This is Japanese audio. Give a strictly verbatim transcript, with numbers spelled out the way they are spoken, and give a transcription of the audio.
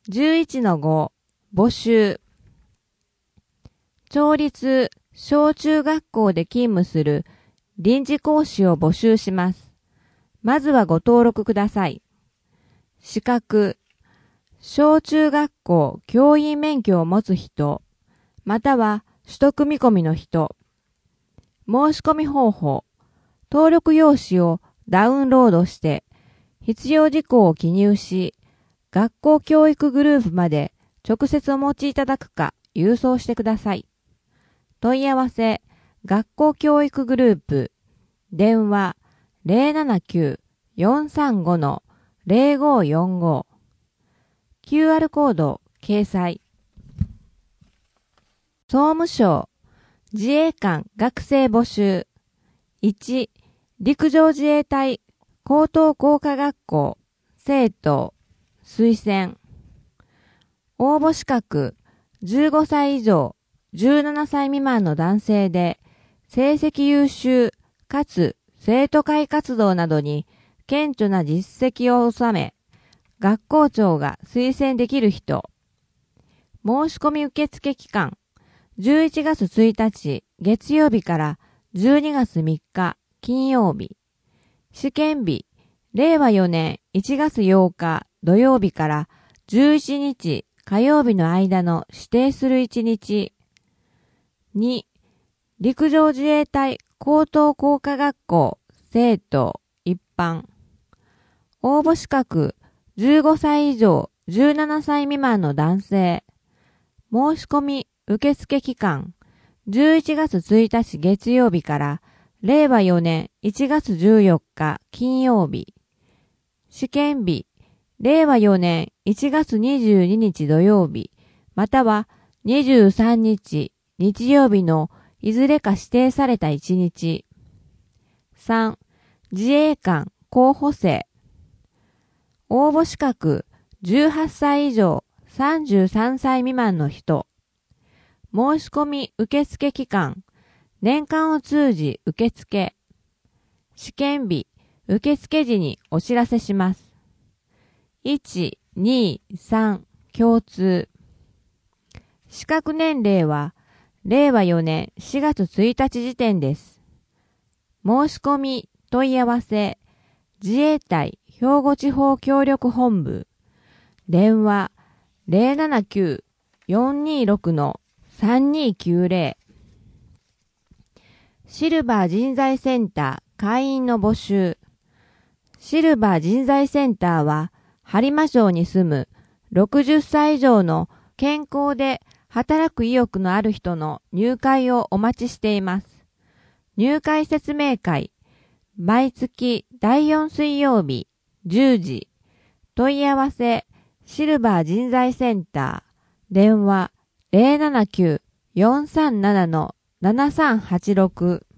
じゅういちのご 募集。町立小中学校で勤務する臨時講師を募集します。まずはご登録ください。資格、小中学校教員免許を持つ人、または取得見込みの人。申し込み方法、登録用紙をダウンロードして、必要事項を記入し、学校教育グループまで直接お持ちいただくか郵送してください。問い合わせ、学校教育グループ、電話 ゼロななきゅう よんさんご ゼロごよんご。キューアール コード掲載。総務省自衛官学生募集。いち、陸上自衛隊高等工科学校生徒推薦。応募資格じゅうごさい以上じゅうななさい未満の男性で成績優秀かつ生徒会活動などに顕著な実績を収め学校長が推薦できる人。申し込み受付期間じゅういちがつついたち月曜日からじゅうにがつみっか金曜日。試験日れいわよねんいちがつようか土曜日からじゅういちにち火曜日の間の指定するいちにち。に、陸上自衛隊高等工科学校生徒一般。応募資格じゅうごさい以上じゅうななさい未満の男性。申し込み受付期間じゅういちがつついたち月曜日かられいわよねんいちがつじゅうよっか金曜日。試験日れいわよねんいちがつにじゅうににち土曜日またはにじゅうさんにち日曜日のいずれか指定されたいちにち。さん、自衛官候補生。応募資格じゅうはっさい以上さんじゅうさんさい未満の人。申し込み受付期間年間を通じ受付。試験日受付時にお知らせします。いち、に、さん共通。資格年齢はれいわよねんしがつついたち時点です。申し込み問い合わせ自衛隊兵庫地方協力本部電話 ゼロななきゅう よんにろく さんにきゅうゼロ。シルバー人材センター会員の募集。シルバー人材センターは播磨町に住むろくじゅっさい以上の健康で働く意欲のある人の入会をお待ちしています。入会説明会、毎月だいよん水曜日じゅうじ。問い合わせ、シルバー人材センター、電話 ゼロななきゅう よんさんなな ななさんはちろく。